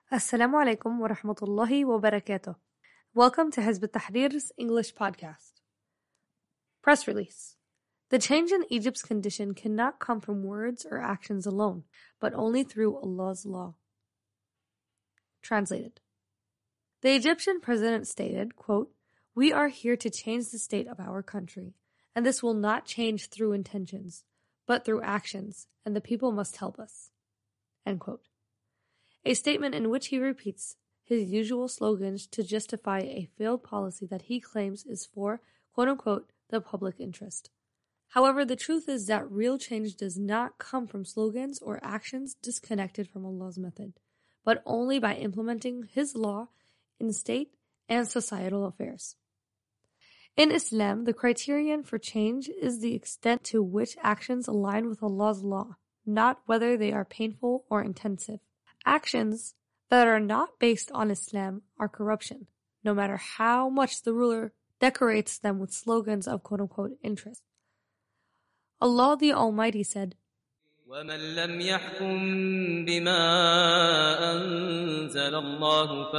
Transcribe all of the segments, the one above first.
Assalamu alaikum wa rahmatullahi wa barakatuh. Welcome to Hizb ut-Tahrir's English podcast. Press release. The change in Egypt's condition cannot come from words or actions alone, but only through Allah's law. Translated. The Egyptian president stated, quote, "We are here to change the state of our country, and this will not change through intentions, but through actions, and the people must help us." End quote. A statement in which he repeats his usual slogans to justify a failed policy that he claims is for, quote-unquote, the public interest. However, the truth is that real change does not come from slogans or actions disconnected from Allah's method, but only by implementing His law in state and societal affairs. In Islam, the criterion for change is the extent to which actions align with Allah's law, not whether they are painful or intensive. Actions that are not based on Islam are corruption, no matter how much the ruler decorates them with slogans of quote-unquote interest. Allah the Almighty said, وَمَنْ لَمْ يَحْكُمْ بِمَا أَنزَلَ اللَّهُ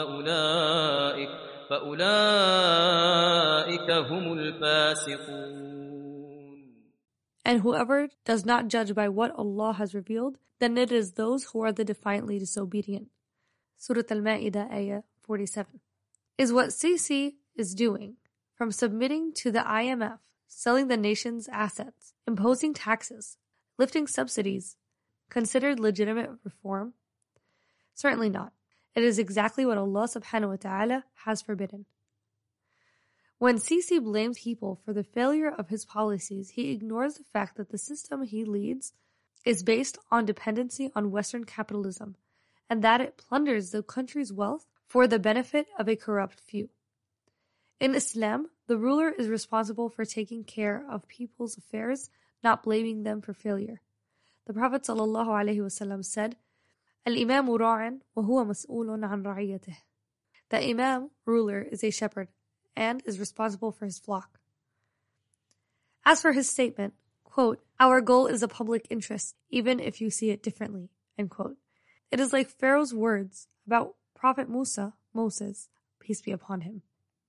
فَأُولَئِكَ هُمُ الْفَاسِقُونَ. And whoever does not judge by what Allah has revealed, then it is those who are the defiantly disobedient. Surah Al-Ma'idah, Ayah 47. Is what Sisi is doing, from submitting to the IMF, selling the nation's assets, imposing taxes, lifting subsidies, considered legitimate reform? Certainly not. It is exactly what Allah subhanahu wa ta'ala has forbidden. When Sisi blames people for the failure of his policies, he ignores the fact that the system he leads is based on dependency on Western capitalism, and that it plunders the country's wealth for the benefit of a corrupt few. In Islam, the ruler is responsible for taking care of people's affairs, not blaming them for failure. The Prophet ﷺ said, "Al-Imamu ra'in wa huwa mas'ulun an ra'iyatih." The Imam, ruler, is a shepherd and is responsible for his flock. As for his statement, quote, "Our goal is a public interest, even if you see it differently," end quote. It is like Pharaoh's words about Prophet Musa, Moses, peace be upon him.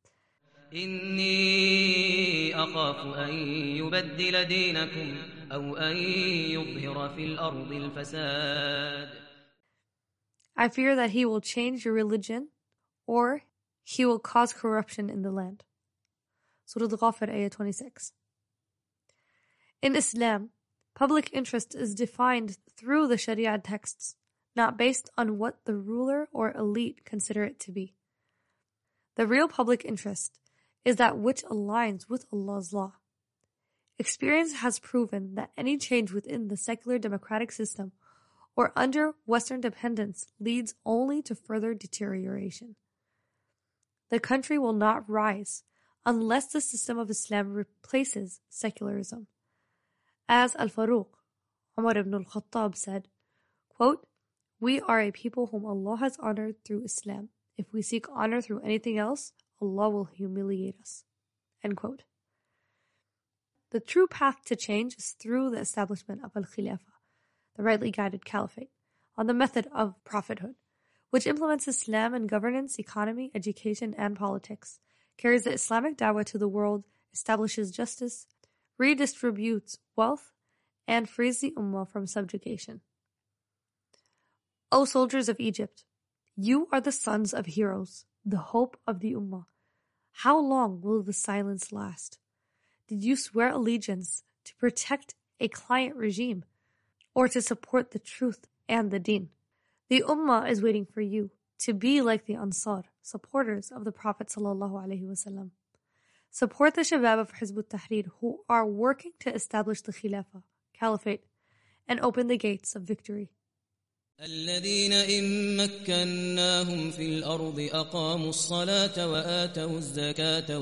إِنِّي أَخَافُ أَن يُبَدِّلَ دِينَكُمْ أَوْ أَن يُظْهِرَ فِي الْأَرْضِ الْفَسَادَ. I fear that he will change your religion, or he will cause corruption in the land. Surah Al-Ghafir, Ayah 26. In Islam, public interest is defined through the Sharia texts, not based on what the ruler or elite consider it to be. The real public interest is that which aligns with Allah's law. Experience has proven that any change within the secular democratic system or under Western dependence leads only to further deterioration. The country will not rise unless the system of Islam replaces secularism. As Al-Faruq, Umar ibn al-Khattab said, quote, "We are a people whom Allah has honored through Islam. If we seek honor through anything else, Allah will humiliate us." End quote. The true path to change is through the establishment of Al-Khilafah, the rightly guided caliphate, on the method of prophethood, which implements Islam in governance, economy, education, and politics, carries the Islamic dawah to the world, establishes justice, redistributes wealth, and frees the Ummah from subjugation. O soldiers of Egypt, you are the sons of heroes, the hope of the Ummah. How long will the silence last? Did you swear allegiance to protect a client regime, or to support the truth and the deen? The Ummah is waiting for you to be like the Ansar, supporters of the Prophet ﷺ. Support the Shabab of Hizb ut-Tahrir who are working to establish the Khilafah, Caliphate, and open the gates of victory. الذين إن مكناهم في الأرض أقاموا الصلاة وآتوا الزكاة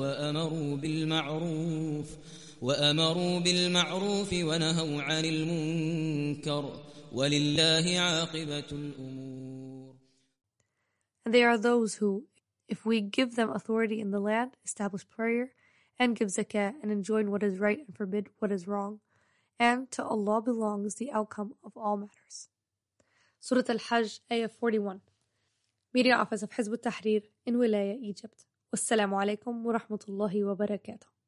وأمروا بالمعروف ونهوا عن المنكر ولله عاقبة الأمور. And they are those who, if we give them authority in the land, establish prayer, and give zakah, and enjoin what is right and forbid what is wrong, and to Allah belongs the outcome of all matters. Surah Al-Hajj, Ayah 41. Media Office of Hizb ut-Tahrir in Wilaya, Egypt. Wassalamu alaikum wa rahmatullahi wa barakatuh.